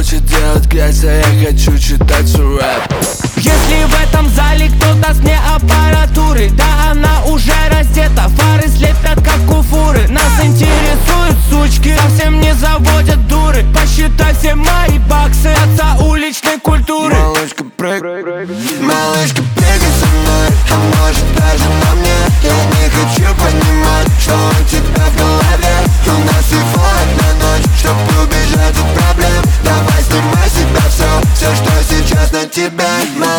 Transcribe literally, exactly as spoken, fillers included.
хочет делать грязь, а я хочу читать свой рэп. Если в этом зале кто-то с мне аппаратуры, да она уже раздета, фары слепят как у фуры. Нас интересуют сучки, совсем не заводят дуры. Посчитай все мои баксы, отца уличной культуры. Малышка, прыгай, малышка, прыгай со мной, а может даже на мне. Я не хочу понимать, что у тебя в голове. У нас всего одна ночь, чтобы убежать от проблем. Давай снимай с себя все, все, что сейчас на тебе.